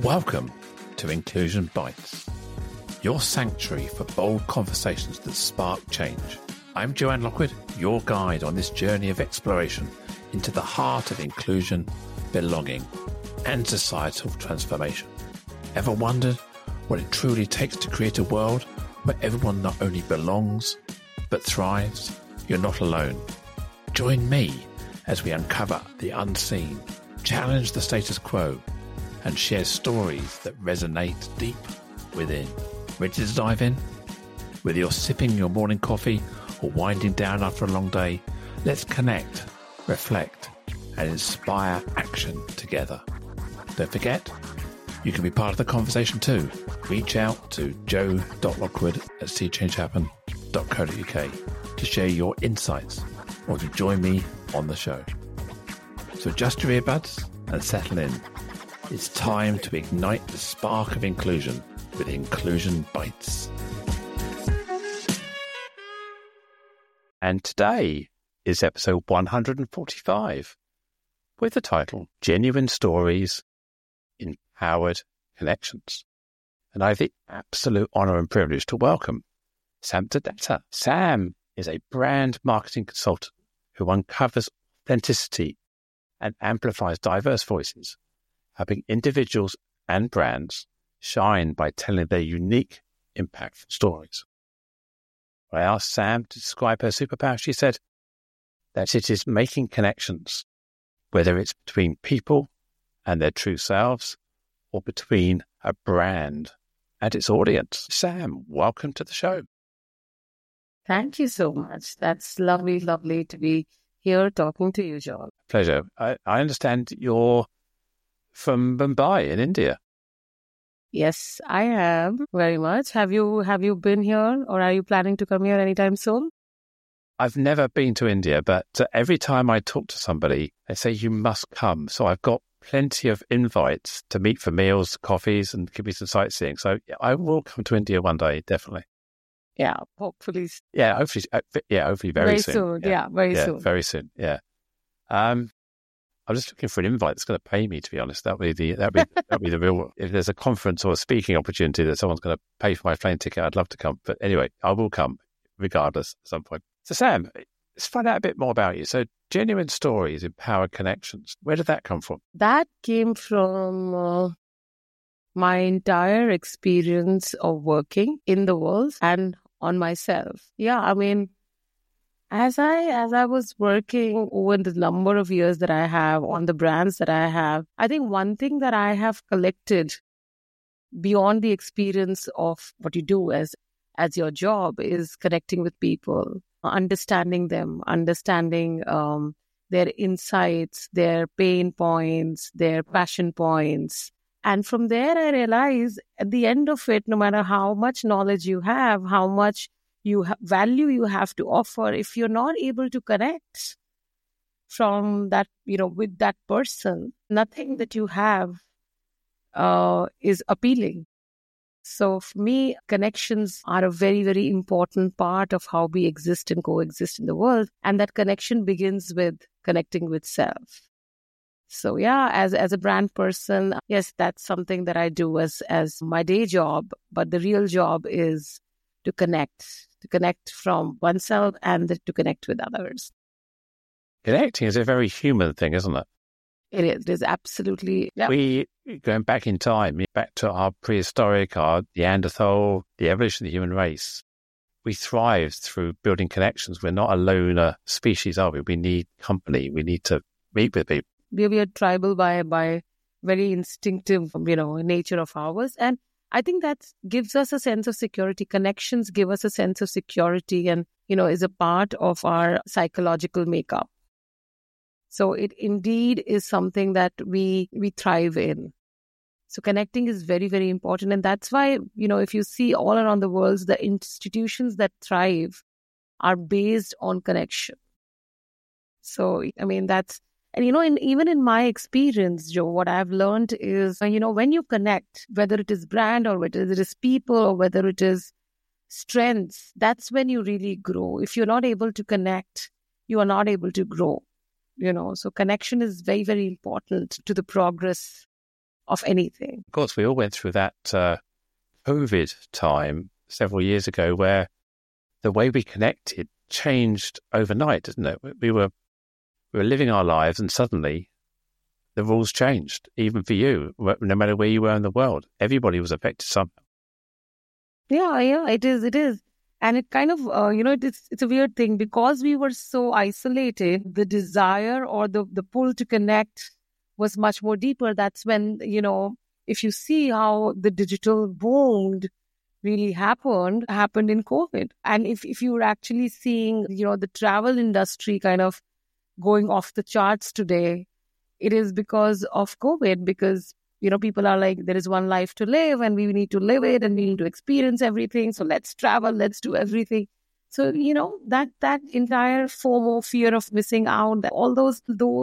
Welcome to Inclusion Bites, your sanctuary for bold conversations that spark change. I'm Joanne Lockwood, your guide on this journey of exploration into the heart of inclusion, belonging, and societal transformation. Ever wondered what it truly takes to create a world where everyone not only belongs, but thrives? You're not alone. Join me as we uncover the unseen, challenge the status quo, and share stories that resonate deep within. Ready to dive in? Whether you're sipping your morning coffee or winding down after a long day, let's connect, reflect, and inspire action together. Don't forget, you can be part of the conversation too. Reach out to joe.lockwood@seechangehappen.co.uk to share your insights or to join me on the show. So adjust your earbuds and settle in. It's time to ignite the spark of inclusion with Inclusion Bites. And today is episode 145 with the title Genuine Stories, Empowered Connections. And I have the absolute honor and privilege to welcome Sam Tadetta. Sam is a brand marketing consultant who uncovers authenticity and amplifies diverse voices, helping individuals and brands shine by telling their unique, impactful stories. When I asked Sam to describe her superpower, she said that it is making connections, whether it's between people and their true selves or between a brand and its audience. Sam, welcome to the show. Thank you so much. That's lovely to be here talking to you, John. Pleasure. I understand you're from Mumbai in India. Yes, I am very much. Have you been here, or are you planning to come here anytime soon? I've never been to India, but every time I talk to somebody, they say you must come. So I've got plenty of invites to meet for meals, coffees, and give me some sightseeing. So I will come to India one day, definitely. Yeah, hopefully. Yeah, hopefully very soon. Very soon. Very soon. Yeah. I'm just looking for an invite that's going to pay me, to be honest. That'd be the real. If there's a conference or a speaking opportunity that someone's going to pay for my plane ticket, I'd love to come. But anyway, I will come regardless at some point. So Sam, let's find out a bit more about you. So Genuine Stories, Empowered Connections. Where did that come from? That came from my entire experience of working in the world and on myself. Yeah, I mean, as I was working over the number of years that I have on the brands that I have, I think one thing that I have collected beyond the experience of what you do as your job is connecting with people, understanding them, understanding their insights, their pain points, their passion points. And from there, I realized at the end of it, no matter how much knowledge you have, how much value you have to offer, if you're not able to connect from that, with that person, nothing that you have is appealing. So for me, connections are a very, very important part of how we exist and coexist in the world. And that connection begins with connecting with self. So yeah, as a brand person, yes, that's something that I do as my day job. But the real job is to connect from oneself and to connect with others. Connecting is a very human thing, isn't it? It is absolutely. Yeah. We, going back in time, back to our prehistoric, our Neanderthal, the evolution of the human race, we thrived through building connections. We're not a loner species, are we? We need company. We need to meet with people. We are tribal by very instinctive, nature of ours. And I think that gives us a sense of security. Connections give us a sense of security and, is a part of our psychological makeup. So it indeed is something that we thrive in. So connecting is very, very important. And that's why, if you see all around the world, the institutions that thrive are based on connection. So, I mean, even in my experience, Joe, what I've learned is, when you connect, whether it is brand or whether it is people or whether it is strengths, that's when you really grow. If you're not able to connect, you are not able to grow. So connection is very, very important to the progress of anything. Of course, we all went through that COVID time several years ago where the way we connected changed overnight, didn't it? We were living our lives and suddenly the rules changed, even for you, no matter where you were in the world. Everybody was affected somehow. Yeah, it is. And it kind of, it's a weird thing because we were so isolated, the desire or the pull to connect was much more deeper. That's when, if you see how the digital boom really happened in COVID. And if you were actually seeing, the travel industry kind of going off the charts today, it is because of COVID, because, people are like, there is one life to live and we need to live it and we need to experience everything. So let's travel, let's do everything. So, that entire FOMO, fear of missing out, all those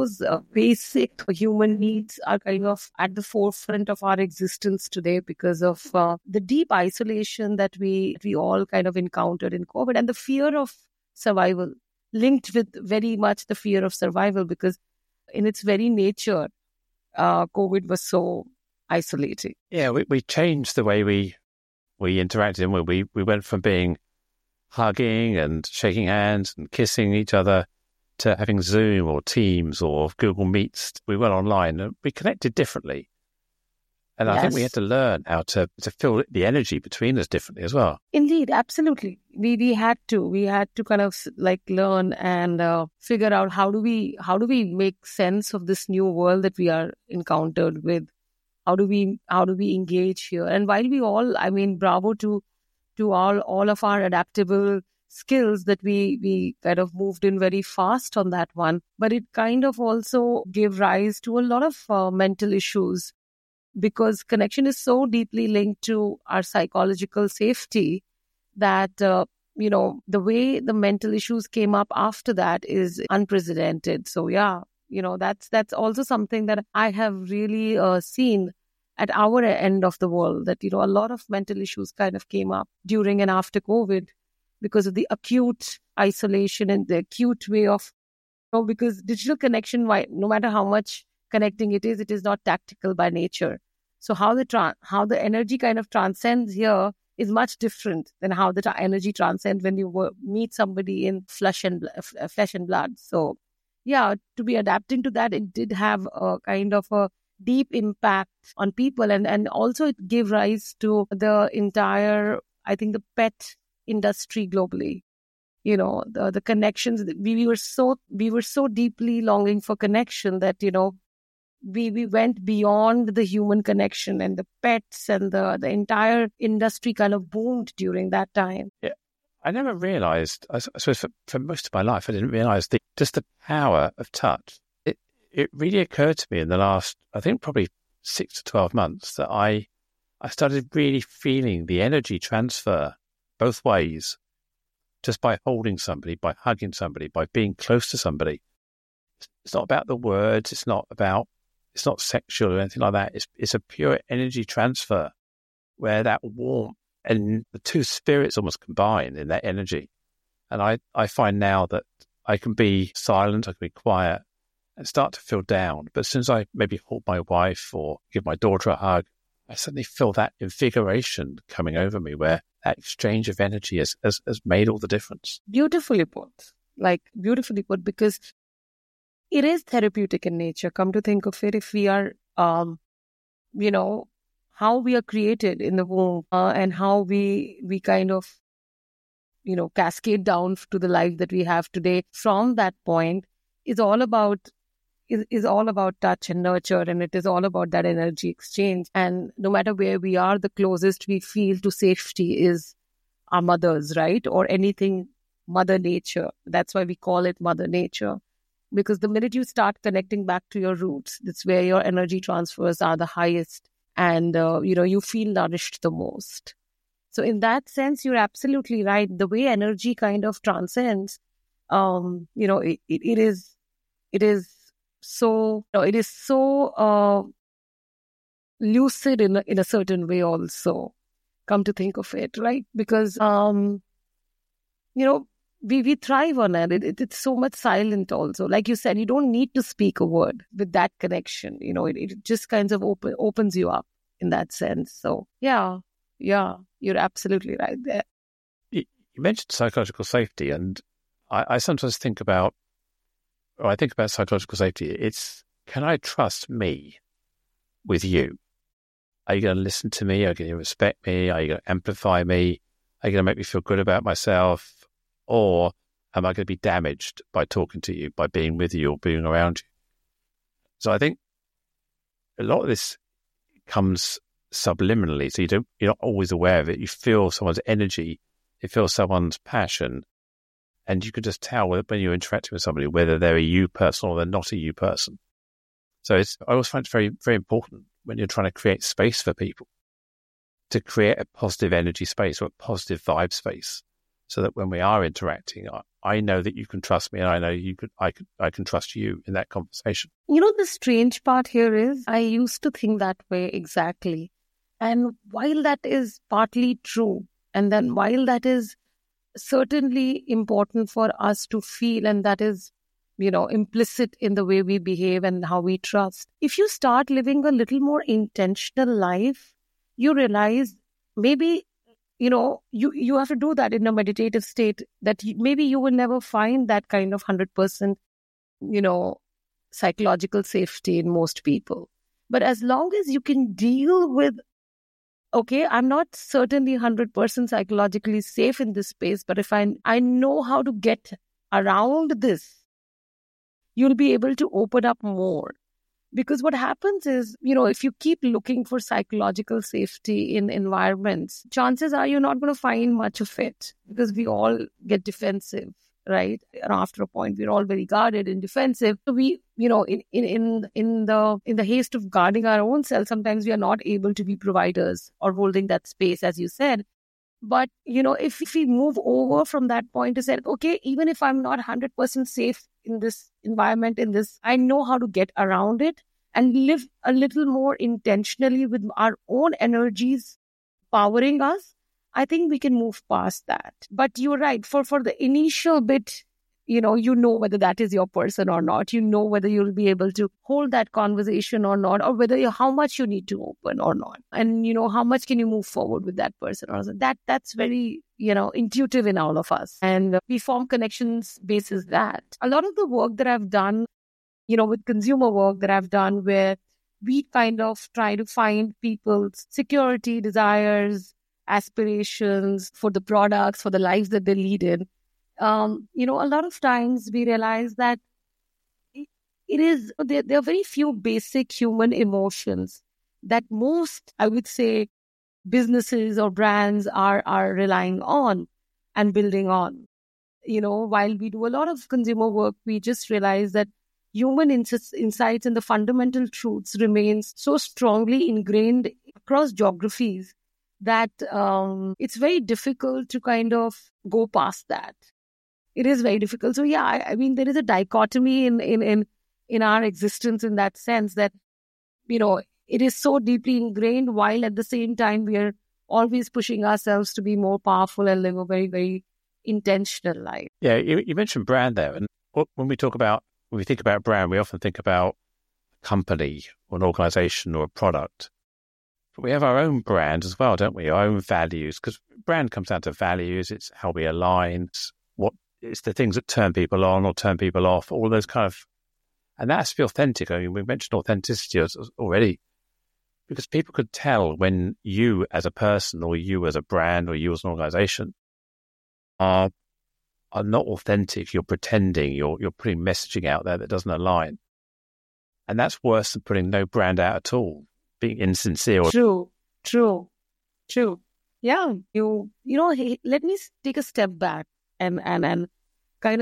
basic human needs are kind of at the forefront of our existence today because of the deep isolation that we all kind of encountered in COVID and the fear of survival, linked with very much the fear of survival, because in its very nature, COVID was so isolating. Yeah, we changed the way we interacted, and we went from being hugging and shaking hands and kissing each other to having Zoom or Teams or Google Meets. We went online and we connected differently. And I think we had to learn how to feel the energy between us differently as well. Indeed, absolutely. We had to kind of like learn and figure out how do we make sense of this new world that we are encountered with. How do we engage here? And while we all, bravo to all of our adaptable skills that we kind of moved in very fast on that one. But it kind of also gave rise to a lot of mental issues, because connection is so deeply linked to our psychological safety that, the way the mental issues came up after that is unprecedented. So, yeah, that's also something that I have really seen at our end of the world, that, a lot of mental issues kind of came up during and after COVID because of the acute isolation and the acute way of, because digital connection, no matter how much connecting it is not tactical by nature. So how the energy kind of transcends here is much different than how the energy transcends when you meet somebody in flesh and blood. So, yeah, to be adapting to that, it did have a kind of a deep impact on people, and also it gave rise to the entire, I think, the pet industry globally. The connections. We were so deeply longing for connection that we went beyond the human connection, and the pets and the entire industry kind of boomed during that time. Yeah, I never realized, I suppose for most of my life, I didn't realize just the power of touch. It really occurred to me in the last, I think probably 6 to 12 months, that I started really feeling the energy transfer both ways, just by holding somebody, by hugging somebody, by being close to somebody. It's not about the words, it's not sexual or anything like that. It's a pure energy transfer where that warmth and the two spirits almost combine in that energy. And I find now that I can be silent, I can be quiet and start to feel down. But as soon as I maybe hold my wife or give my daughter a hug, I suddenly feel that invigoration coming over me, where that exchange of energy has made all the difference. Beautifully put, because it is therapeutic in nature. Come to think of it, if we are, how we are created in the womb and how we kind of, cascade down to the life that we have today. From that point, is all about touch and nurture, and it is all about that energy exchange. And no matter where we are, the closest we feel to safety is our mothers, right? Or anything Mother Nature. That's why we call it Mother Nature. Because the minute you start connecting back to your roots, that's where your energy transfers are the highest, and you feel nourished the most. So in that sense, you're absolutely right. The way energy kind of transcends, it is so lucid in a certain way also. Come to think of it, right? Because we thrive on it. It's so much silent also. Like you said, you don't need to speak a word with that connection. It just kind of opens you up in that sense. So yeah, you're absolutely right there. You mentioned psychological safety, and I sometimes think about psychological safety. It's, can I trust me with you? Are you going to listen to me? Are you going to respect me? Are you going to amplify me? Are you going to make me feel good about myself? Or am I going to be damaged by talking to you, by being with you or being around you? So I think a lot of this comes subliminally. So you're not always aware of it. You feel someone's energy, you feel someone's passion, and you can just tell when you're interacting with somebody whether they're a you person or they're not a you person. So I always find it very, very important when you're trying to create space for people to create a positive energy space or a positive vibe space, so that when we are interacting, I know that you can trust me, and I know I can trust you in that conversation. The strange part here is I used to think that way exactly. And while that is partly true, and then while that is certainly important for us to feel, and that is, implicit in the way we behave and how we trust, if you start living a little more intentional life, you realize maybe, you have to do that in a meditative state, that maybe you will never find that kind of 100%, psychological safety in most people. But as long as you can deal with, okay, I'm not certainly 100% psychologically safe in this space, but if I know how to get around this, you'll be able to open up more. Because what happens is, if you keep looking for psychological safety in environments, chances are you're not going to find much of it, because we all get defensive, right? And after a point, we're all very guarded and defensive. So we, in the haste of guarding our own self, sometimes we are not able to be providers or holding that space, as you said. But, if we move over from that point to say, okay, even if I'm not 100% safe in this environment, I know how to get around it and live a little more intentionally with our own energies powering us, I think we can move past that. But you're right, for the initial bit, you know whether that is your person or not. You know whether you'll be able to hold that conversation or not, or whether how much you need to open or not. And, how much can you move forward with that person or not. That's very, intuitive in all of us. And we form connections basis that. A lot of the work that I've done, with consumer work that I've done, where we kind of try to find people's security, desires, aspirations for the products, for the lives that they lead in. A lot of times we realize that there are very few basic human emotions that most, I would say, businesses or brands are relying on and building on. While we do a lot of consumer work, we just realize that human insights and the fundamental truths remains so strongly ingrained across geographies that it's very difficult to kind of go past that. It is very difficult. So yeah, I mean, there is a dichotomy in our existence in that sense that, it is so deeply ingrained, while at the same time we are always pushing ourselves to be more powerful and live a very, very intentional life. Yeah, you mentioned brand there. And when we think about brand, we often think about a company or an organization or a product. But we have our own brand as well, don't we? Our own values, because brand comes down to values. It's how we align. It's the things that turn people on or turn people off, all those kind of, and that has to be authentic. I mean, we mentioned authenticity already, because people could tell when you as a person or you as a brand or you as an organization are not authentic. You're pretending, you're putting messaging out there that doesn't align. And that's worse than putting no brand out at all, being insincere. True. Yeah. Let me take a step back and kind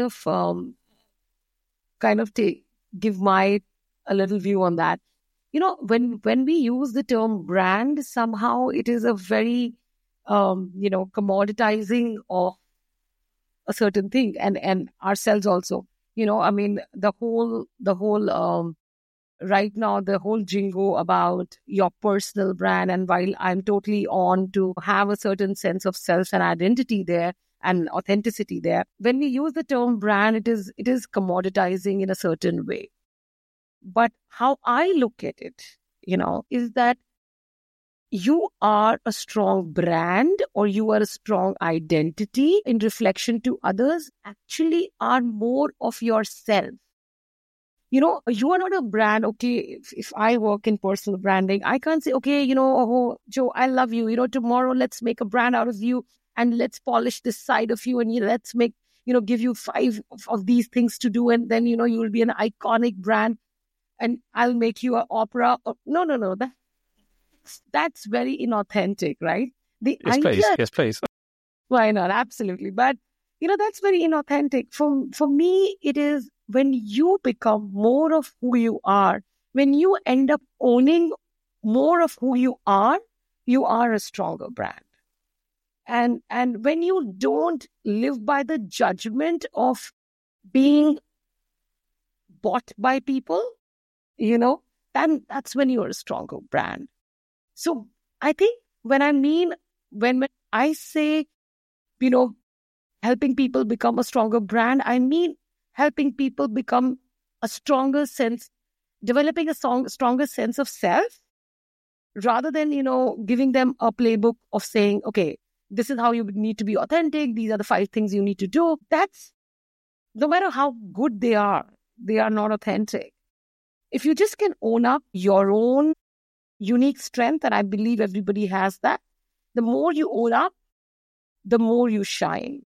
of give my a little view on that. When we use the term brand, somehow it is a very commoditizing of a certain thing, and ourselves also. I mean, the whole right now, the whole jingo about your personal brand, and while I'm totally on to have a certain sense of self and identity there, and authenticity there. When we use the term brand, it is commoditizing in a certain way. But how I look at it, is that you are a strong brand or you are a strong identity in reflection to others, actually are more of yourself. You are not a brand. Okay, if I work in personal branding, I can't say, okay, oh, Joe, I love you. Tomorrow let's make a brand out of you and let's polish this side of you and let's make, give you 5 of these things to do. And then, you will be an iconic brand and I'll make you an opera. No. That's very inauthentic, right? Yes, please. Why not? Absolutely. But, that's very inauthentic. For me, it is when you become more of who you are, when you end up owning more of who you are a stronger brand. And when you don't live by the judgment of being bought by people, then that's when you're a stronger brand. So I think when I say, helping people become a stronger brand, I mean helping people become a stronger sense, developing a stronger sense of self, rather than, giving them a playbook of saying, okay, this is how you need to be authentic. These are the 5 things you need to do. That's, no matter how good they are not authentic. If you just can own up your own unique strength, and I believe everybody has that, the more you own up, the more you shine.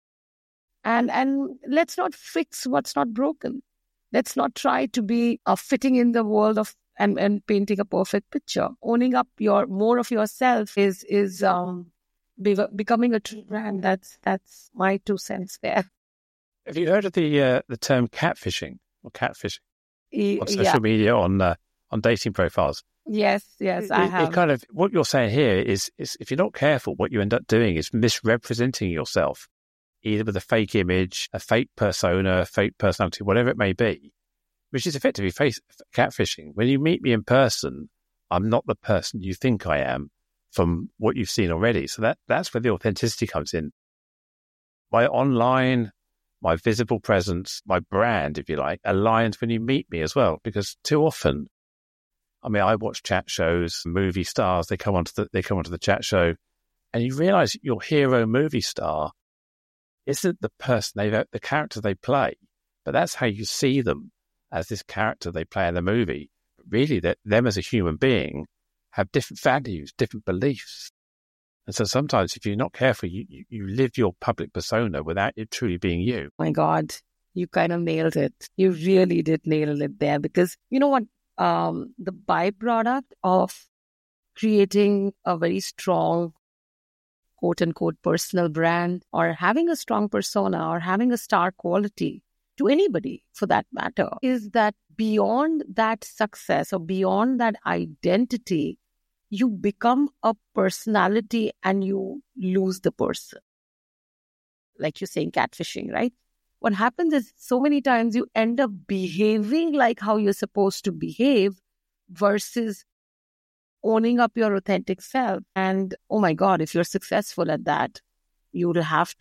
And let's not fix what's not broken. Let's not try to be fitting in the world of and painting a perfect picture. Owning up more of yourself is becoming a true brand. That's my 2 cents there. Have you heard of the term catfishing or catfishing on social media, on dating profiles? Yes, I have. It kind of, what you're saying here is if you're not careful, what you end up doing is misrepresenting yourself, either with a fake image, a fake persona, a fake personality, whatever it may be, which is effectively catfishing. When you meet me in person, I'm not the person you think I am from what you've seen already. So that's where the authenticity comes in. My online, my visible presence, my brand, if you like, aligns when you meet me as well. Because too often, I watch chat shows, movie stars, they come onto the chat show, and you realize your hero movie star isn't the person the character they play, but that's how you see them, as this character they play in the movie. But really, that them as a human being have different values, different beliefs. And so sometimes if you're not careful, you live your public persona without it truly being you. My God, you kind of nailed it. You really did nail it there, because you know what? The byproduct of creating a very strong, quote unquote, personal brand, or having a strong persona, or having a star quality to anybody for that matter, is that beyond that success or beyond that identity, you become a personality and you lose the person. Like you're saying, catfishing, right? What happens is so many times you end up behaving like how you're supposed to behave versus owning up your authentic self. And oh my God, if you're successful at that, you have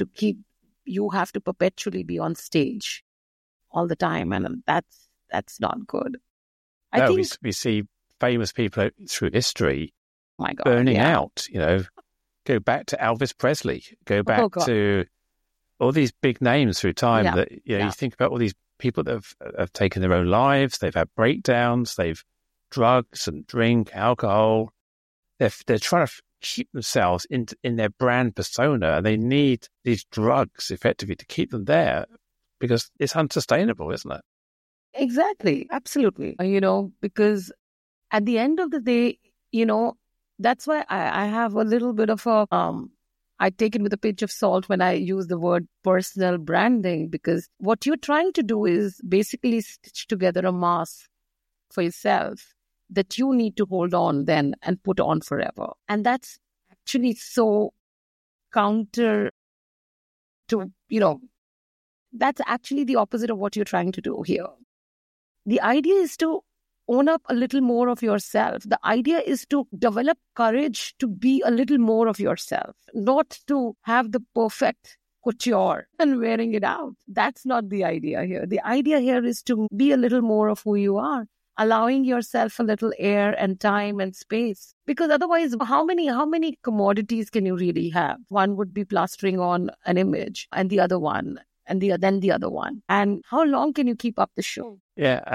to perpetually be on stage all the time. And that's not good. I think we see famous people through history my God, burning out, go back to Elvis Presley, go back to all these big names through time that, you think about all these people that have taken their own lives, they've had breakdowns, they've drugs and drink, alcohol. They're trying to keep themselves in their brand persona, and they need these drugs effectively to keep them there because it's unsustainable, isn't it? Exactly. Absolutely. Because at the end of the day, that's why I have a little bit of I take it with a pinch of salt when I use the word personal branding, because what you're trying to do is basically stitch together a mask for yourself that you need to hold on then and put on forever. And that's actually so counter to, that's actually the opposite of what you're trying to do here. The idea is to own up a little more of yourself. The idea is to develop courage to be a little more of yourself, not to have the perfect couture and wearing it out. That's not the idea here. The idea here is to be a little more of who you are, allowing yourself a little air and time and space. Because otherwise, how many commodities can you really have? One would be plastering on an image, and the other one, and then the other one. And how long can you keep up the show? Yeah,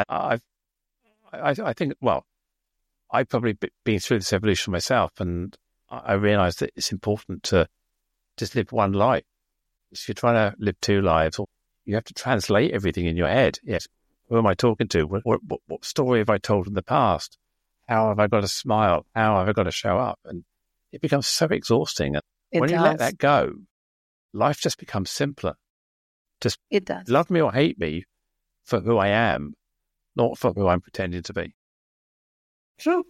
I think, well, I've probably been through this evolution myself, and I realised that it's important to just live one life. If you're trying to live two lives, you have to translate everything in your head. Yes, who am I talking to? What story have I told in the past? How have I got to smile? How have I got to show up? And it becomes so exhausting. And when you let that go, life just becomes simpler. Just it does. Love me or hate me for who I am, not for who I'm pretending to be. True.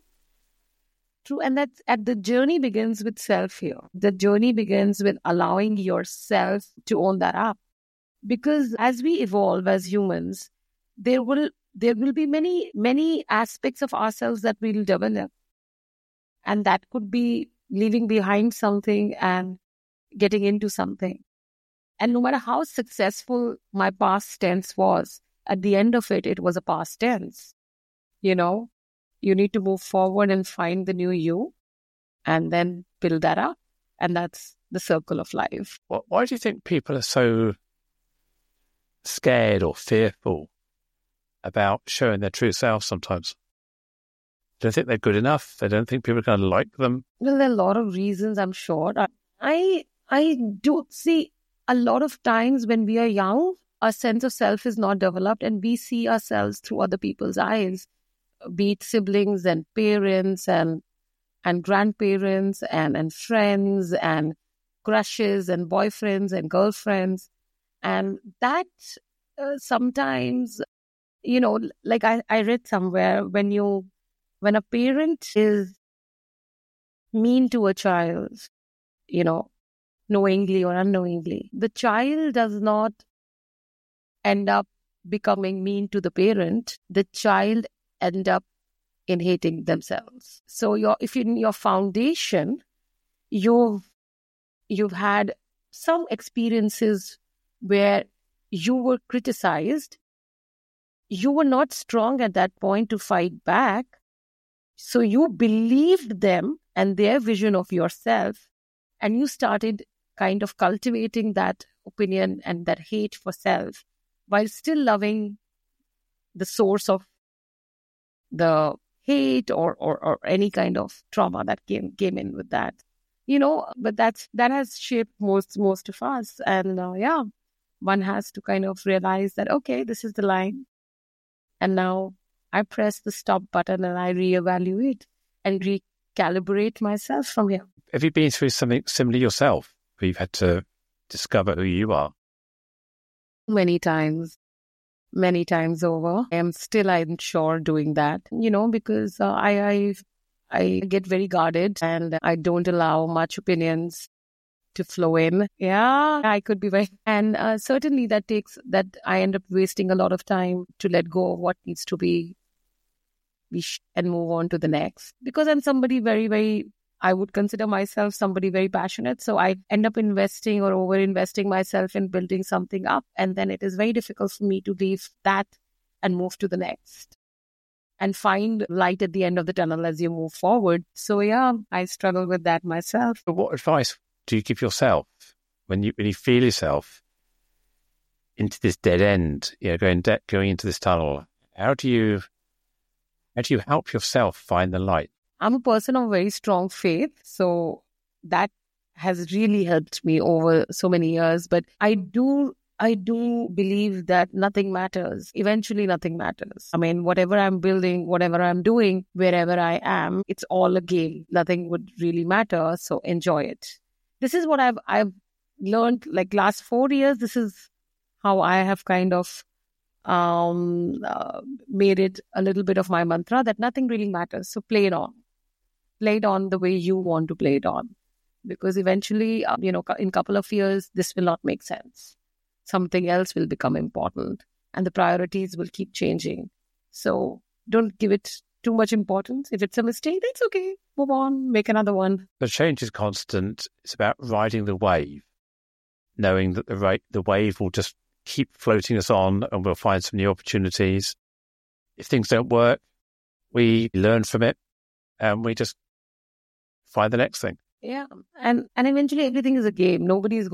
And the journey begins with self here. The journey begins with allowing yourself to own that up. Because as we evolve as humans, there will be many aspects of ourselves that we'll develop. And that could be leaving behind something and getting into something. And no matter how successful my past tense was, at the end of it, it was a past tense. You know, you need to move forward and find the new you and then build that up. And that's the circle of life. Why do you think people are so scared or fearful about showing their true self sometimes? They don't think they're good enough. They don't think people are going to like them. Well, there are a lot of reasons, I'm sure. I do see a lot of times when we are young, our sense of self is not developed and we see ourselves through other people's eyes, be it siblings and parents and grandparents and friends and crushes and boyfriends and girlfriends. And that sometimes, you know, like I read somewhere, when a parent is mean to a child, you know, knowingly or unknowingly, the child does not end up becoming mean to the parent. The child end up in hating themselves. So if in your foundation, you've had some experiences where you were criticized, you were not strong at that point to fight back. So you believed them and their vision of yourself, and you started kind of cultivating that opinion and that hate for self while still loving the source of the hate or any kind of trauma that came in with that. You know, but that has shaped most of us. And one has to kind of realize that, okay, this is the line. And now I press the stop button and I reevaluate and recalibrate myself from here. Have you been through something similar yourself, where you've had to discover who you are? Many times over. I'm still, I'm sure, doing that, you know, because I get very guarded and I don't allow much opinions to flow in. Yeah, I could be very... And certainly that I end up wasting a lot of time to let go of what needs to be and move on to the next. Because I'm somebody very, very... I would consider myself somebody very passionate. So I end up investing or over-investing myself in building something up. And then it is very difficult for me to leave that and move to the next and find light at the end of the tunnel as you move forward. So I struggle with that myself. But what advice do you give yourself when you feel yourself into this dead end, going into this tunnel? How do you help yourself find the light? I'm a person of very strong faith, so that has really helped me over so many years. But I do believe that nothing matters. Eventually, nothing matters. I mean, whatever I'm building, whatever I'm doing, wherever I am, it's all a game. Nothing would really matter, so enjoy it. This is what I've learned, like last 4 years. This is how I have kind of made it a little bit of my mantra that nothing really matters. So play it on. Play it on the way you want to play it on. Because eventually, in a couple of years, this will not make sense. Something else will become important and the priorities will keep changing. So don't give it too much importance. If it's a mistake, that's okay. Move on, make another one. The change is constant. It's about riding the wave. knowing that the wave will just keep floating us on and we'll find some new opportunities. If things don't work, we learn from it and we just find the next thing. Yeah. And eventually everything is a game. Nobody's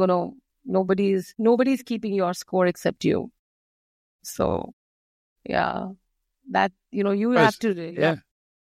keeping your score except you. So, yeah, that, you have to. Yeah.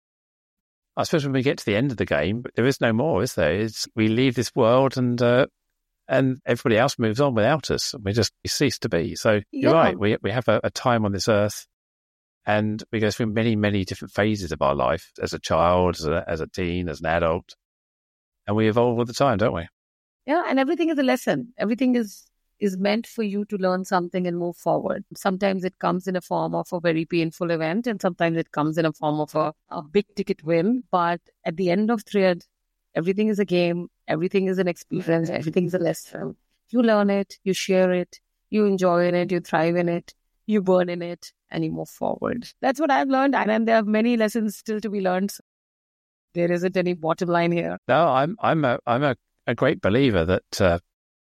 I suppose when we get to the end of the game, there is no more, is there? We leave this world and everybody else moves on without us. We cease to be. So you're right. We have a time on this earth, and we go through many, many different phases of our life as a child, as a teen, as an adult, and we evolve all the time, don't we? Yeah, and everything is a lesson. Everything is meant for you to learn something and move forward. Sometimes it comes in a form of a very painful event, and sometimes it comes in a form of a big ticket win. But at the end of thread, everything is a game. Everything is an experience. Everything is a lesson. You learn it, you share it, you enjoy it, you thrive in it, you burn in it, and you move forward. That's what I've learned. And there are many lessons still to be learned. There isn't any bottom line here. No, I'm a great believer that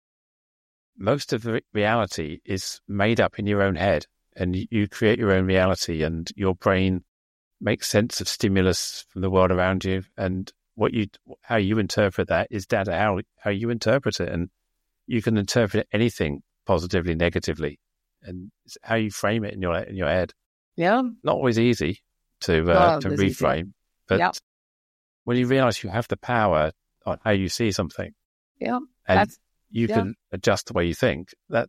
most of the reality is made up in your own head, and you create your own reality, and your brain makes sense of stimulus from the world around you, and how you interpret that is down to how you interpret it, and you can interpret anything positively, negatively, and it's how you frame it in your head. Yeah, not always easy to reframe, easy. But when you realize you have the power on how you see something, and you can adjust the way you think,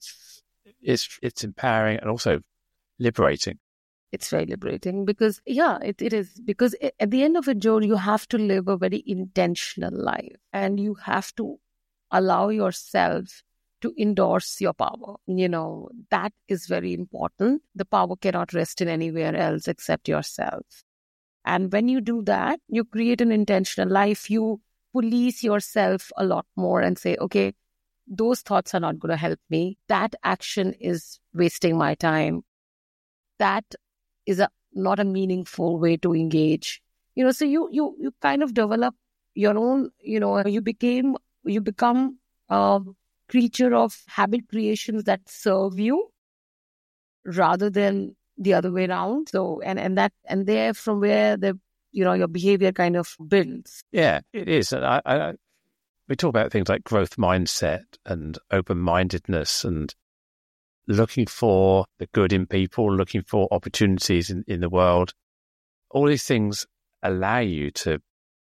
it's empowering and also liberating. It's very liberating because, it is. Because at the end of it, Joe, you have to live a very intentional life, and you have to allow yourself to endorse your power. That is very important. The power cannot rest in anywhere else except yourself. And when you do that, you create an intentional life. You police yourself a lot more and say, okay, those thoughts are not going to help me. That action is wasting my time. That is not a meaningful way to engage. So you kind of develop your own, you become a creature of habit creations that serve you rather than the other way around. So, and there from where your behavior kind of builds. Yeah, it is. And we talk about things like growth mindset and open-mindedness and looking for the good in people, looking for opportunities in the world. All these things allow you to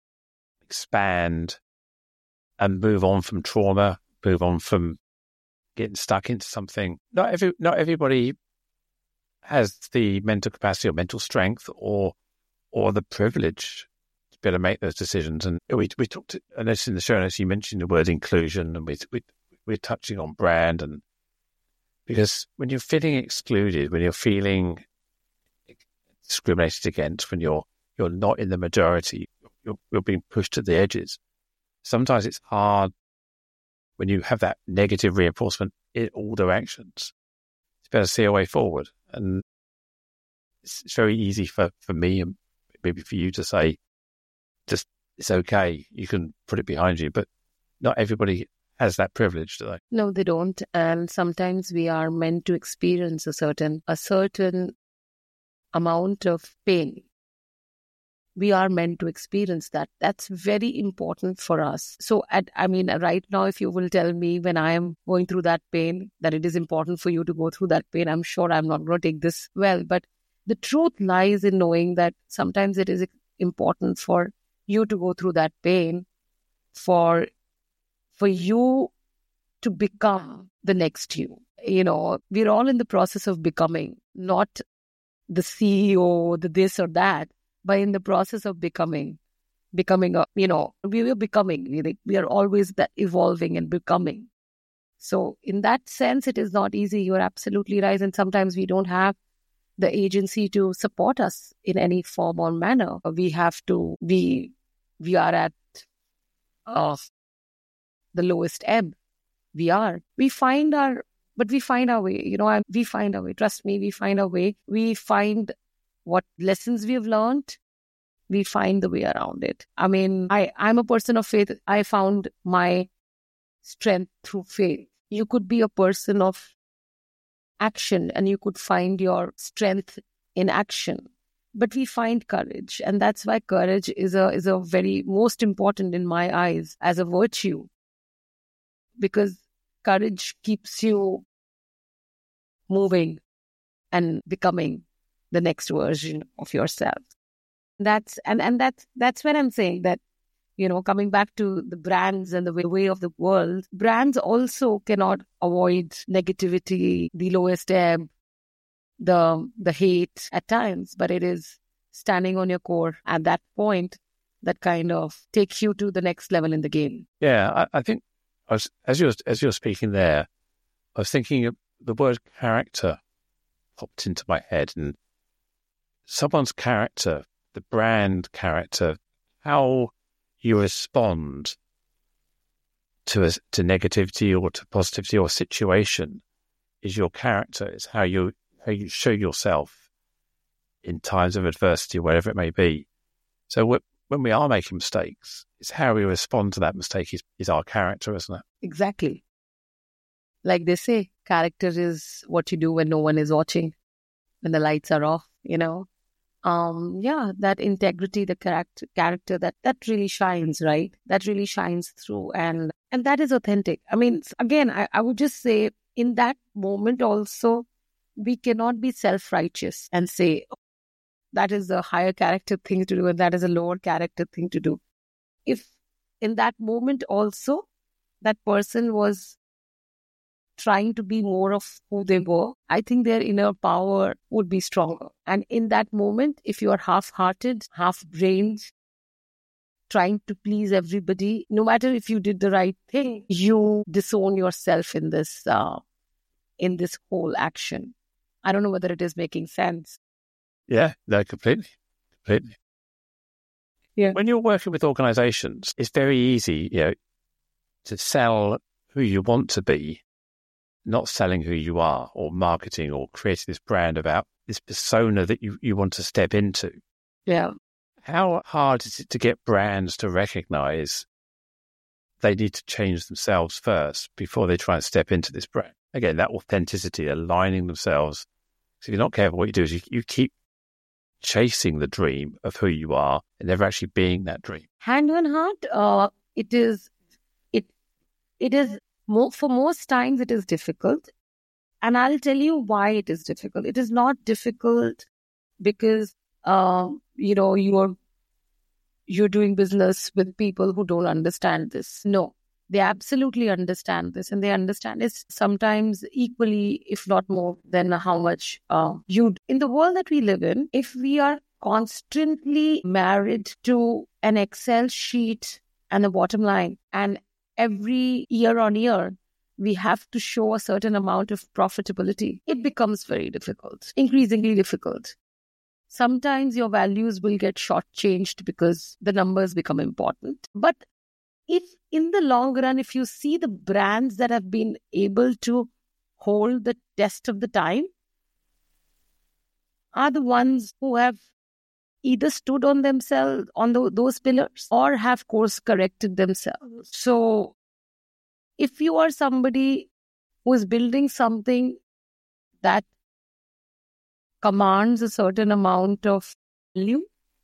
expand and move on from trauma, move on from getting stuck into something. Not everybody has the mental capacity or mental strength or the privilege to be able to make those decisions. And we talked, I noticed in the show notes, you mentioned the word inclusion, and we're touching on brand, and because when you're feeling excluded, when you're feeling discriminated against, when you're not in the majority, you're being pushed to the edges. Sometimes it's hard when you have that negative reinforcement in all directions. It's better to see a way forward. And it's very easy for me and maybe for you to say, just, it's okay, you can put it behind you. But not everybody has that privilege, do they? No, they don't. And sometimes we are meant to experience a certain amount of pain. We are meant to experience that. That's very important for us. So, right now, if you will tell me when I am going through that pain, that it is important for you to go through that pain, I'm sure I'm not going to take this well. But the truth lies in knowing that sometimes it is important for you to go through that pain, for you to become the next you. We're all in the process of becoming, not the CEO, the this or that, but in the process of becoming we are becoming. We are always evolving and becoming. So in that sense, it is not easy. You're absolutely right. And sometimes we don't have the agency to support us in any form or manner. We are at the lowest ebb. We find our way. We find our way. Trust me, we find our way. We find what lessons we have learned. We find the way around it. I'm a person of faith. I found my strength through faith. You could be a person of action and you could find your strength in action. But we find courage, and that's why courage is a very most important in my eyes as a virtue, because courage keeps you moving and becoming the next version of yourself. That's where I'm saying that, coming back to the brands and the way of the world, brands also cannot avoid negativity, the lowest ebb, the hate at times, but it is standing on your core at that point that kind of takes you to the next level in the game. Yeah, I think as you're speaking there, I was thinking of the word character popped into my head, and someone's character, the brand character, how you respond to negativity or to positivity or situation is your character. It's how you show yourself in times of adversity, whatever it may be. So when we are making mistakes, it's how we respond to that mistake is our character, isn't it? Exactly. Like they say, character is what you do when no one is watching, when the lights are off, that integrity, the character that really shines, right? That really shines through, and that is authentic. I mean, again, I would just say in that moment also, we cannot be self-righteous and say, that is a higher character thing to do and that is a lower character thing to do. If in that moment also that person was trying to be more of who they were, I think their inner power would be stronger. And in that moment, if you are half-hearted, half-brained, trying to please everybody, no matter if you did the right thing, you disown yourself in this whole action. I don't know whether it is making sense. Yeah, no, completely. Yeah. When you're working with organizations, it's very easy, to sell who you want to be, not selling who you are, or marketing or creating this brand about this persona that you want to step into. Yeah. How hard is it to get brands to recognize they need to change themselves first before they try and step into this brand? Again, that authenticity, aligning themselves. So if you're not careful, what you do is you keep chasing the dream of who you are and never actually being that dream. Hand on heart, it is more, for most times it is difficult. And I'll tell you why it is difficult. It is not difficult because, you're doing business with people who don't understand this. No, they absolutely understand this, and they understand it sometimes equally, if not more, than how much in the world that we live in. If we are constantly married to an Excel sheet and a bottom line, and every year on year, we have to show a certain amount of profitability, it becomes very difficult, increasingly difficult. Sometimes your values will get shortchanged because the numbers become important. But if in the long run, if you see the brands that have been able to hold the test of the time, are the ones who have either stood on themselves, on those pillars, or have course corrected themselves. So if you are somebody who is building something that commands a certain amount of value,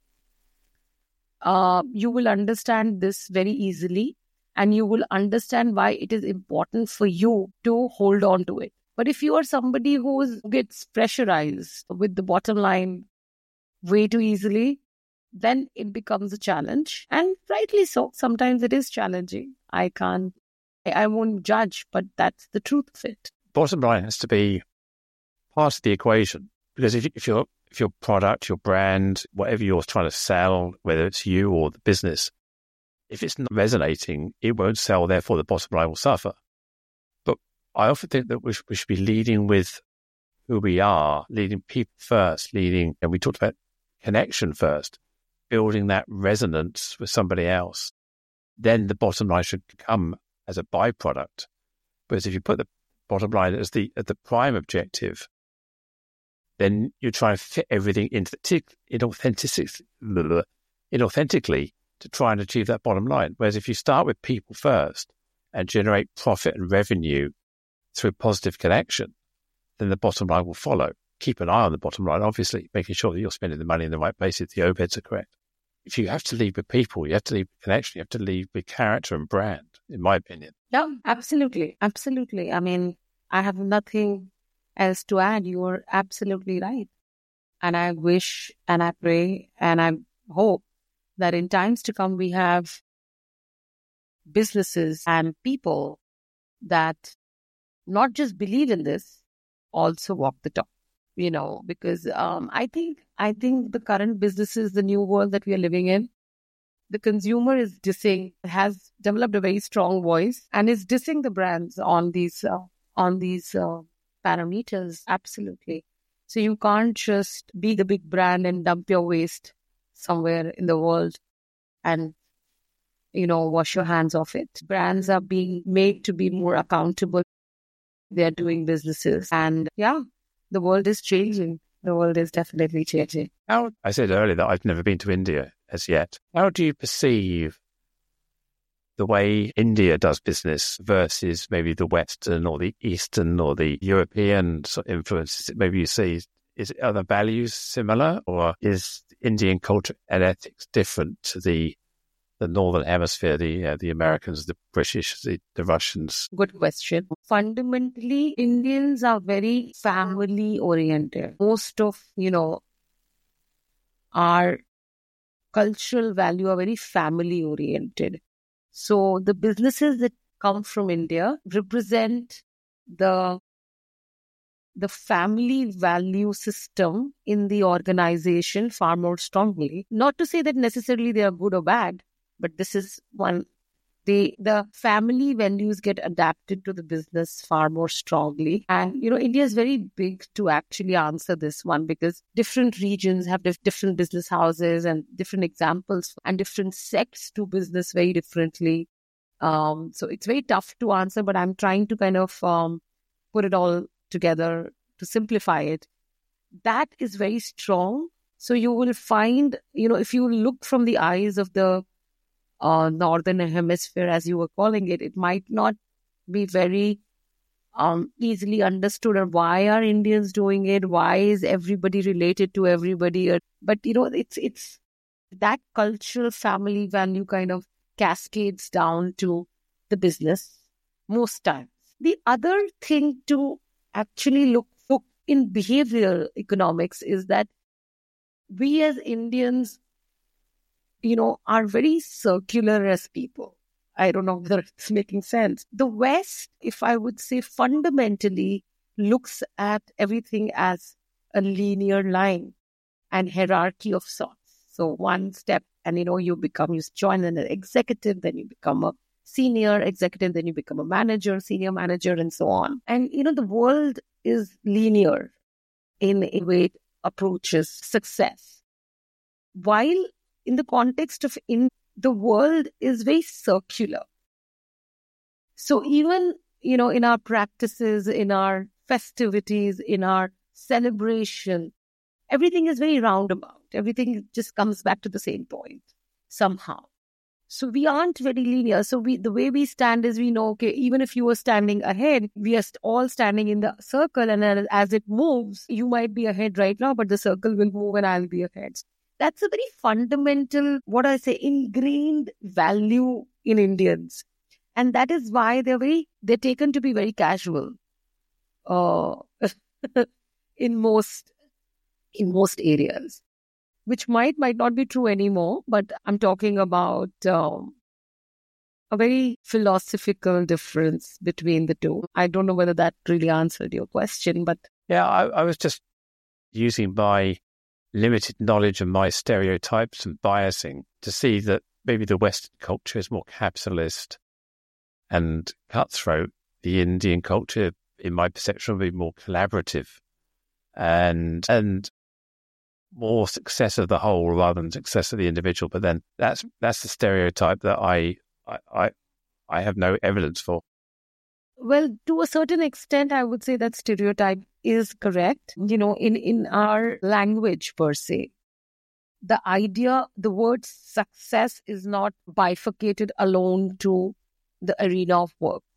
you will understand this very easily, and you will understand why it is important for you to hold on to it. But if you are somebody who gets pressurized with the bottom line way too easily, then it becomes a challenge. And rightly so. Sometimes it is challenging. I won't judge, but that's the truth of it. Bottom line has to be part of the equation, because if your product, your brand, whatever you're trying to sell, whether it's you or the business, if it's not resonating, it won't sell. Therefore, the bottom line will suffer. But I often think that we should be leading with who we are, leading people first, and we talked about connection first, building that resonance with somebody else. Then the bottom line should come as a byproduct. Whereas if you put the bottom line as the prime objective, then you try and fit everything inauthentically to try and achieve that bottom line. Whereas if you start with people first and generate profit and revenue through positive connection, then the bottom line will follow. Keep an eye on the bottom line, obviously, making sure that you're spending the money in the right places, the overheads are correct. If you have to lead with people, you have to lead with connection, you have to lead with character and brand, in my opinion. Yeah, absolutely. Absolutely. I mean, I have nothing else to add. You are absolutely right. And I wish and I pray and I hope that in times to come, we have businesses and people that not just believe in this, also walk the talk, because I think the current businesses, the new world that we are living in, the consumer is has developed a very strong voice and is dissing the brands on these parameters. Absolutely. So you can't just be the big brand and dump your waste somewhere in the world and, wash your hands off it. Brands are being made to be more accountable. They're doing businesses. And the world is changing. The world is definitely changing. I said earlier that I've never been to India as yet. How do you perceive the way India does business versus maybe the Western or the Eastern or the European sort of influences? Maybe you see, are the values similar, or is Indian culture and ethics different to the Northern Hemisphere, the Americans, the British, the Russians? Good question. Fundamentally, Indians are very family oriented. Most of, our cultural value are very family oriented. So the businesses that come from India represent the family value system in the organization far more strongly. Not to say that necessarily they are good or bad, but this is one. The family values get adapted to the business far more strongly. And, India is very big to actually answer this one, because different regions have different business houses and different examples and different sects to business very differently. So it's very tough to answer, but I'm trying to kind of put it all together to simplify it. That is very strong. So you will find, if you look from the eyes of the Northern Hemisphere, as you were calling it, it might not be very easily understood. Or why are Indians doing it? Why is everybody related to everybody? But, it's that cultural family value kind of cascades down to the business most times. The other thing to actually look for in behavioral economics is that we as Indians, are very circular as people. I don't know whether it's making sense. The West, if I would say, fundamentally looks at everything as a linear line and hierarchy of sorts. So one step and, you join an executive, then you become a senior executive, then you become a manager, senior manager, and so on. And, the world is linear in a way it approaches success. While in the context of the world is very circular. So even, in our practices, in our festivities, in our celebration, everything is very roundabout. Everything just comes back to the same point somehow. So we aren't very linear. So the way we stand is we know, okay, even if you were standing ahead, we are all standing in the circle. And as it moves, you might be ahead right now, but the circle will move and I'll be ahead. That's a very fundamental, ingrained value in Indians. And that is why they're taken to be very casual in most areas, which might not be true anymore. But I'm talking about a very philosophical difference between the two. I don't know whether that really answered your question, but... Yeah, I was just using my limited knowledge and my stereotypes and biasing to see that maybe the Western culture is more capitalist and cutthroat. The Indian culture, in my perception, will be more collaborative and more success of the whole rather than success of the individual. But then that's the stereotype that I have no evidence for. Well, to a certain extent, I would say that stereotype is correct. In our language per se, the word success is not bifurcated alone to the arena of work.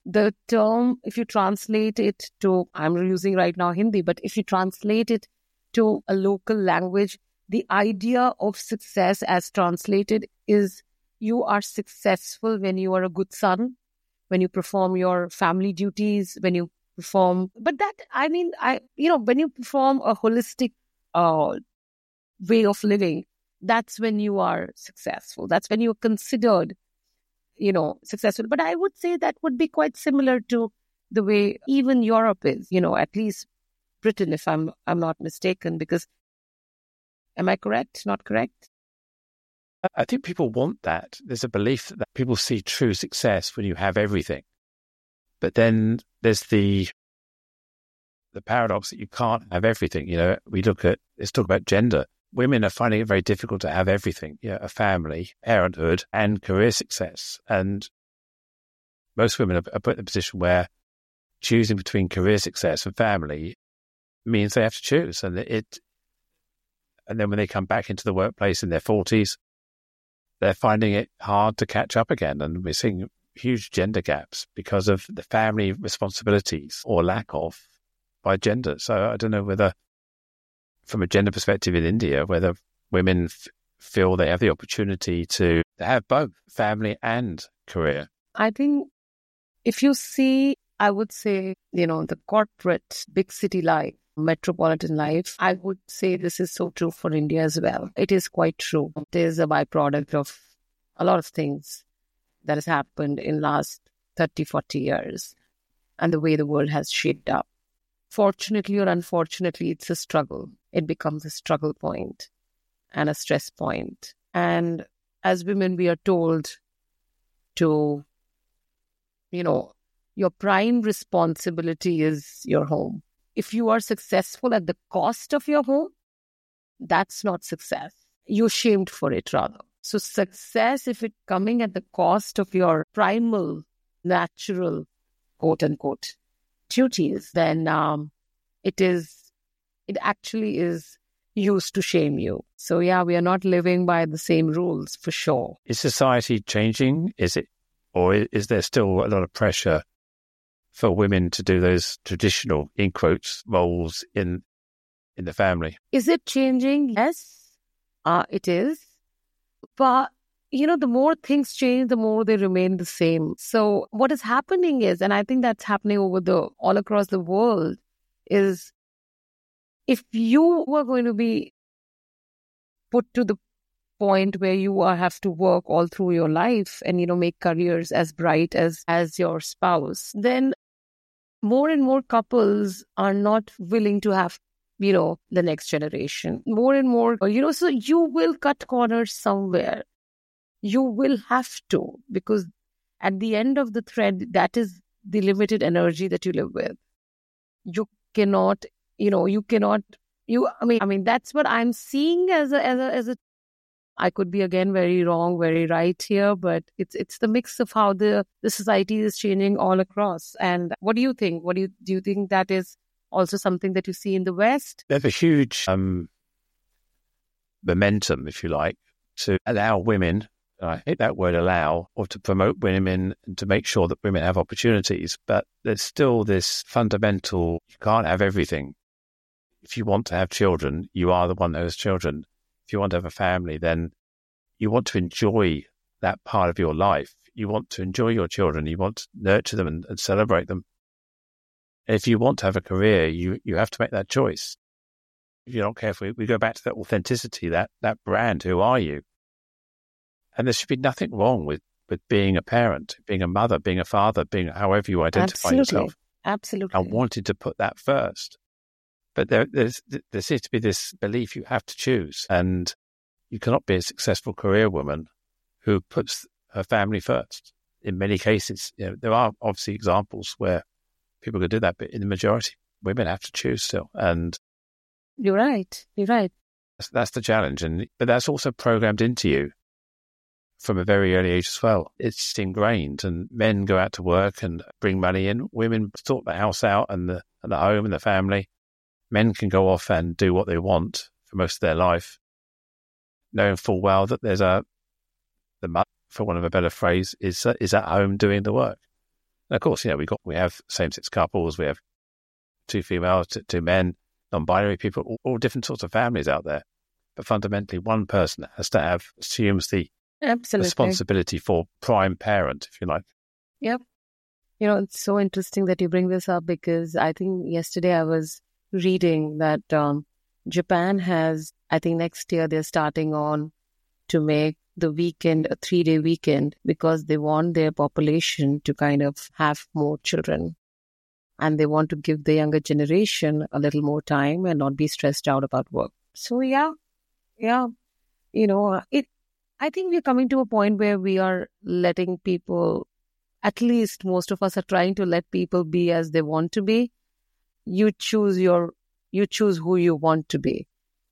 the term, if you translate it to, I'm using right now Hindi, but if you translate it to a local language, the idea of success as translated is you are successful when you are a good son, when you perform your family duties, when you perform, but that, I mean, when you perform a holistic way of living, that's when you are successful. That's when you're considered, successful. But I would say that would be quite similar to the way even Europe is, at least Britain, if I'm not mistaken, because am I correct? Not correct? I think people want that. There's a belief that people see true success when you have everything. But then there's the paradox that you can't have everything. Let's talk about gender. Women are finding it very difficult to have everything, a family, parenthood, and career success. And most women are put in a position where choosing between career success and family means they have to choose. And then when they come back into the workplace in their 40s, they're finding it hard to catch up again. And we're seeing huge gender gaps because of the family responsibilities or lack of by gender. So I don't know whether, from a gender perspective in India, whether women feel they have the opportunity to have both family and career. I think if you see, I would say, the corporate big city life, metropolitan life, I would say this is so true for India as well. It is quite true. It is a byproduct of a lot of things that has happened in last 30, 40 years and the way the world has shaped up. Fortunately or unfortunately, it's a struggle. It becomes a struggle point and a stress point. And as women, we are told to, your prime responsibility is your home. If you are successful at the cost of your home, that's not success. You're shamed for it, rather. So success, if it's coming at the cost of your primal, natural, quote unquote, duties, then it actually is used to shame you. So yeah, we are not living by the same rules for sure. Is society changing? Or is there still a lot of pressure for women to do those traditional, in quotes, roles in the family? Is it changing? Yes, it is. But, the more things change, the more they remain the same. So what is happening is, and I think that's happening all across the world, is if you were going to be put to the point where you have to work all through your life and, make careers as bright as your spouse, then more and more couples are not willing to have, the next generation. More and more, so you will cut corners somewhere. You will have to, because at the end of the thread, that is the limited energy that you live with. You cannot, that's what I'm seeing as a, I could be again very wrong, very right here, but it's the mix of how the society is changing all across. And what do you think? Do you think that is also something that you see in the West? There's a huge momentum, if you like, to allow women, I hate that word allow, or to promote women and to make sure that women have opportunities. But there's still this fundamental, you can't have everything. If you want to have children, you are the one that has children. If you want to have a family, then you want to enjoy that part of your life. You want to enjoy your children. You want to nurture them and celebrate them. If you want to have a career, you have to make that choice. If you're not careful, we go back to that authenticity, that brand. Who are you? And there should be nothing wrong with being a parent, being a mother, being a father, being however you identify yourself. Absolutely. And wanting to put that first. But there seems to be this belief you have to choose, and you cannot be a successful career woman who puts her family first. In many cases, there are obviously examples where people can do that, but in the majority, women have to choose still. And you're right. That's the challenge, but that's also programmed into you from a very early age as well. It's ingrained, and men go out to work and bring money in. Women sort the house out and the home and the family. Men can go off and do what they want for most of their life, knowing full well that there's the mother, for want of a better phrase, is at home doing the work. And of course, we have same-sex couples, we have two females, two men, non-binary people, all different sorts of families out there. But fundamentally, one person assumes the responsibility for prime parent, if you like. Yep. It's so interesting that you bring this up, because I think yesterday I was reading that Japan has, I think next year they're starting on to make the weekend a 3-day weekend, because they want their population to kind of have more children. And they want to give the younger generation a little more time and not be stressed out about work. So yeah. I think we're coming to a point where we are letting people, at least most of us are trying to let people be as they want to be. You choose who you want to be.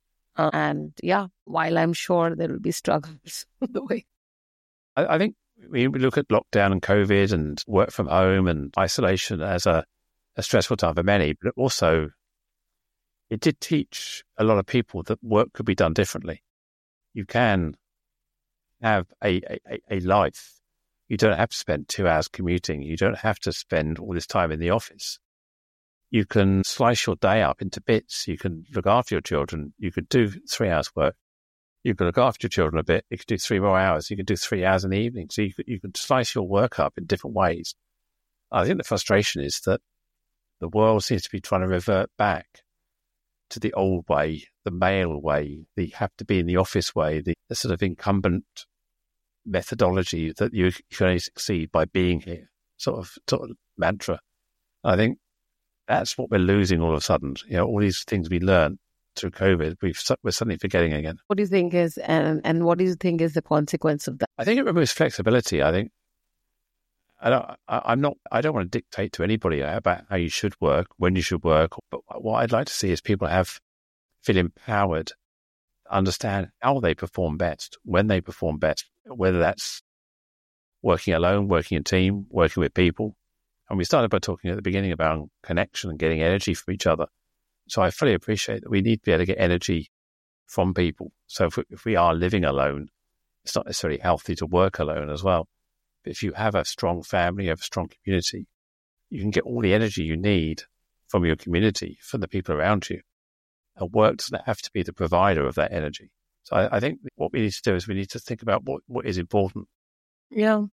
While I'm sure there will be struggles on the way. I think we look at lockdown and COVID and work from home and isolation as a stressful time for many, but also it did teach a lot of people that work could be done differently. You can have a life. You don't have to spend 2 hours commuting. You don't have to spend all this time in the office. You can slice your day up into bits. You can look after your children. You could do 3 hours work. You can look after your children a bit. You could do 3 more hours. You could do 3 hours in the evening. So you could slice your work up in different ways. I think the frustration is that the world seems to be trying to revert back to the old way, the male way, the have to be in the office way, the sort of incumbent methodology that you can only succeed by being here, sort of mantra. I think that's what we're losing all of a sudden. All these things we learned through COVID, we're suddenly forgetting again. What do you think is, and what do you think is the consequence of that? I think it removes flexibility. I think I don't want to dictate to anybody about how you should work, when you should work. But what I'd like to see is people feel empowered, understand how they perform best, when they perform best, whether that's working alone, working in team, working with people. And we started by talking at the beginning about connection and getting energy from each other. So I fully appreciate that we need to be able to get energy from people. So if we are living alone, it's not necessarily healthy to work alone as well. But if you have a strong family, you have a strong community, you can get all the energy you need from your community, from the people around you. And work doesn't have to be the provider of that energy. So I think what we need to do is we need to think about what is important. Yeah.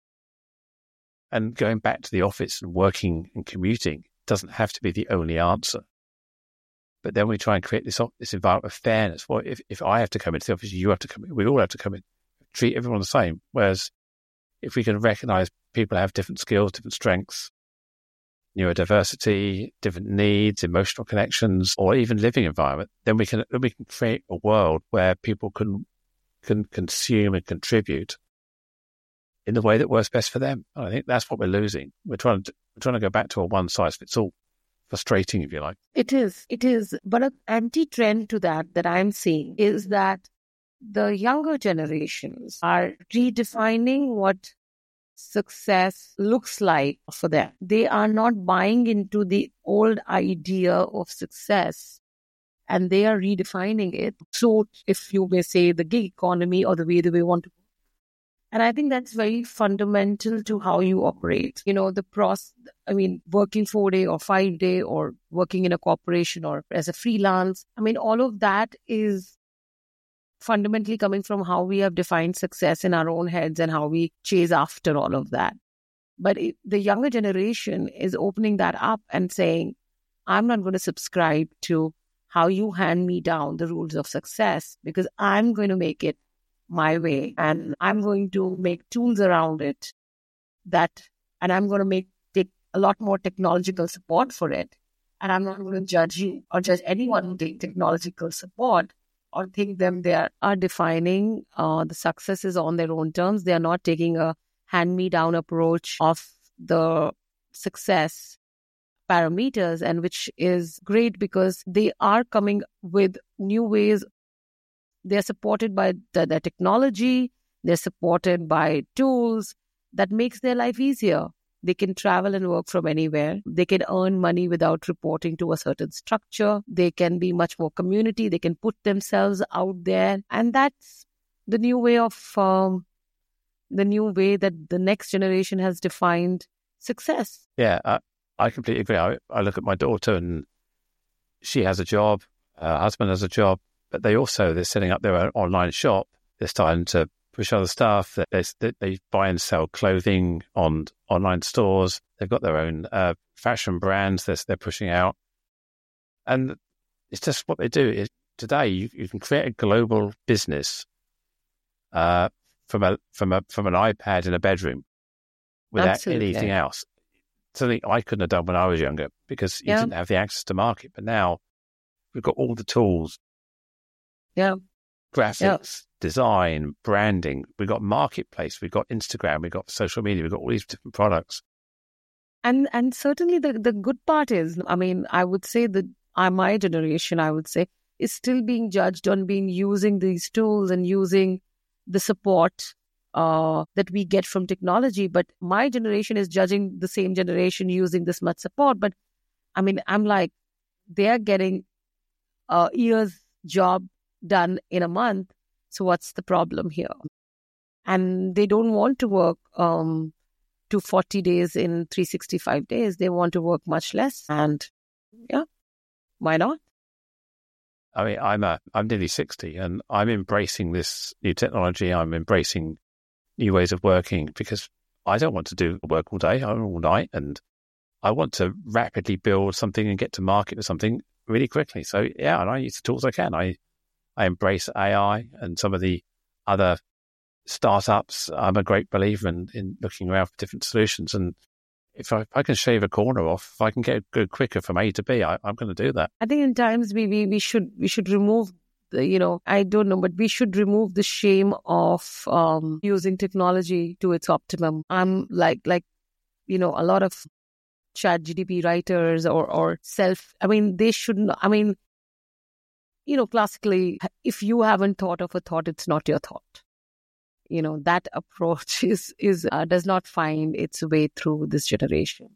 And going back to the office and working and commuting doesn't have to be the only answer. But then we try and create this environment of fairness. Well, if I have to come into the office, you have to come in. We all have to come in. Treat everyone the same. Whereas if we can recognize people have different skills, different strengths, neurodiversity, different needs, emotional connections, or even living environment, then we can create a world where people can consume and contribute in the way that works best for them. And I think that's what we're losing. We're trying to go back to a one-size-fits-all. Frustrating, if you like. It is. But an anti-trend to that I'm seeing is that the younger generations are redefining what success looks like for them. They are not buying into the old idea of success, and they are redefining it. So, if you may say, the gig economy or the way that we want to. And I think that's very fundamental to how you operate. Working 4-day or 5-day or working in a corporation or as a freelance. All of that is fundamentally coming from how we have defined success in our own heads and how we chase after all of that. But the younger generation is opening that up and saying, I'm not going to subscribe to how you hand me down the rules of success, because I'm going to make it my way, and I'm going to make tools around it and I'm going to take a lot more technological support for it. And I'm not going to judge you or judge anyone who takes technological support or think them they are defining the successes on their own terms. They are not taking a hand-me-down approach of the success parameters, and which is great because they are coming with new ways. They're supported by the technology. They're supported by tools that makes their life easier. They can travel and work from anywhere. They can earn money without reporting to a certain structure. They can be much more community. They can put themselves out there. And that's the new way that the next generation has defined success. Yeah, I completely agree. I look at my daughter and she has a job, her husband has a job, but they're setting up their own online shop. They're starting to push other stuff. They buy and sell clothing on online stores. They've got their own fashion brands they're pushing out. And it's just what they do. Today, you can create a global business from an iPad in a bedroom without Absolutely. anything else. Something I couldn't have done when I was younger because you didn't have the access to market. But now we've got all the tools. Yeah. Graphics, design, branding. We've got marketplace. We've got Instagram. We've got social media. We've got all these different products. And certainly the good part is, I mean, I would say that my generation, I would say, is still being judged on using these tools and using the support that we get from technology. But my generation is judging the same generation using this much support. But I mean, I'm like, they are getting a year's job done in a month. So what's the problem here? And they don't want to work to 40 days in 365 days. They want to work much less. And yeah, why not? I mean, I'm nearly 60 and I'm embracing this new technology. I'm embracing new ways of working because I don't want to do work all day or all night. And I want to rapidly build something and get to market with something really quickly. So yeah, and I use the tools I can. I embrace AI and some of the other startups. I'm a great believer in looking around for different solutions. And if I can shave a corner off, if I can go quicker from A to B, I'm going to do that. I think in times we should remove the, I don't know, but we should remove the shame of using technology to its optimum. I'm like a lot of ChatGPT writers or they shouldn't. I mean, classically, if you haven't thought of a thought, it's not your thought. That approach does not find its way through this generation.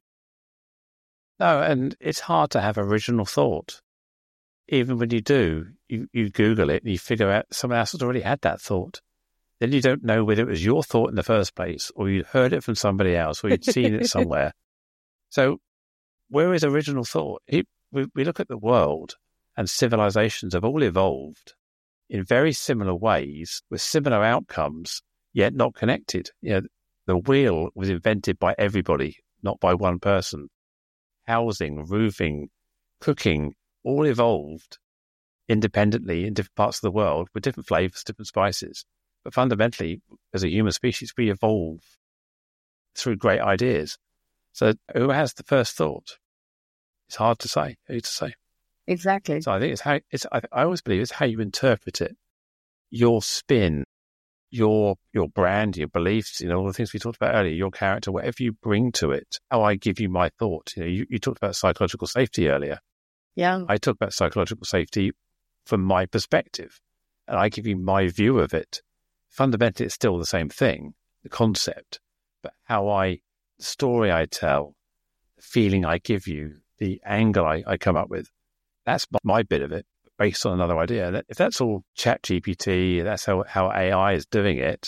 No, and it's hard to have original thought. Even when you do, you Google it and you figure out someone else has already had that thought. Then you don't know whether it was your thought in the first place or you heard it from somebody else or you'd seen it somewhere. So where is original thought? We look at the world and civilizations have all evolved in very similar ways with similar outcomes, yet not connected. The wheel was invented by everybody, not by one person. Housing, roofing, cooking, all evolved independently in different parts of the world with different flavors, different spices. But fundamentally, as a human species, we evolve through great ideas. So who has the first thought? It's hard to say. Who to say? Exactly. So I think I always believe it's how you interpret it, your spin, your brand, your beliefs, all the things we talked about earlier, your character, whatever you bring to it, how I give you my thought. You talked about psychological safety earlier. Yeah. I talk about psychological safety from my perspective, and I give you my view of it. Fundamentally, it's still the same thing, the concept, but the story I tell, the feeling I give you, the angle I come up with, that's my bit of it, based on another idea. If that's all ChatGPT, that's how AI is doing it,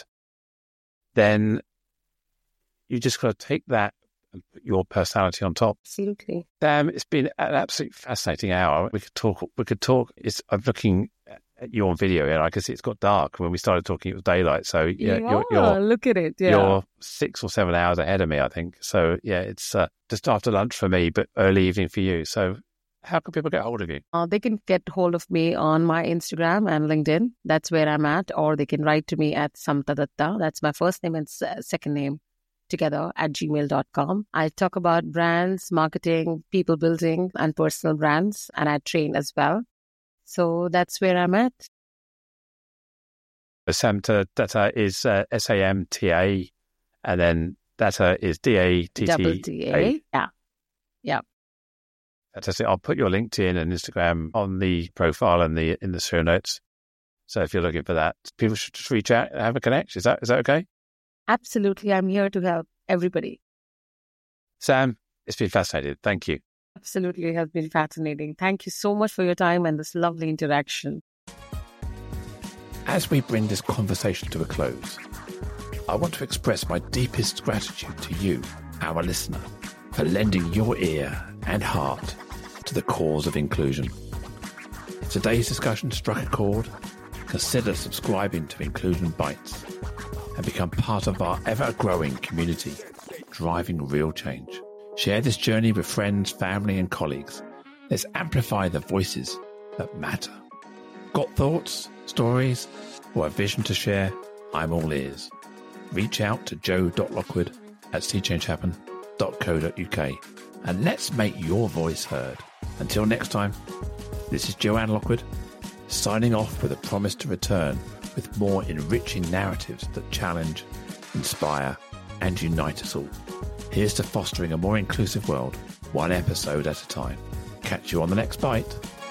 then you just got to take that and put your personality on top. Absolutely. Sam, it's been an absolutely fascinating hour. We could talk. I'm looking at you on video and I can see it's got dark. When we started talking, it was daylight. So yeah, you're look at it. Yeah. You're 6 or 7 hours ahead of me, I think. So yeah, it's just after lunch for me, but early evening for you. So how can people get hold of you? They can get hold of me on my Instagram and LinkedIn. That's where I'm at. Or they can write to me at samtadatta. That's my first name and second name together at gmail.com. I talk about brands, marketing, people building, and personal brands. And I train as well. So that's where I'm at. Samtadatta is SAMTA, and then Datta is DATTA. Yeah. Fantastic. I'll put your LinkedIn and Instagram on the profile and in the show notes. So if you're looking for that, people should just reach out and have a connection. Is that okay? Absolutely. I'm here to help everybody. Sam, it's been fascinating. Thank you. Absolutely. It has been fascinating. Thank you so much for your time and this lovely interaction. As we bring this conversation to a close, I want to express my deepest gratitude to you, our listener, for lending your ear and heart to the cause of inclusion. If today's discussion struck a chord, consider subscribing to Inclusion Bites and become part of our ever-growing community, driving real change. Share this journey with friends, family and colleagues. Let's amplify the voices that matter. Got thoughts, stories, or a vision to share? I'm all ears. Reach out to joe.lockwood@seechangehappen.co.uk and let's make your voice heard. Until next time, this is Joanne Lockwood, signing off with a promise to return with more enriching narratives that challenge, inspire, and unite us all. Here's to fostering a more inclusive world, one episode at a time. Catch you on the next bite.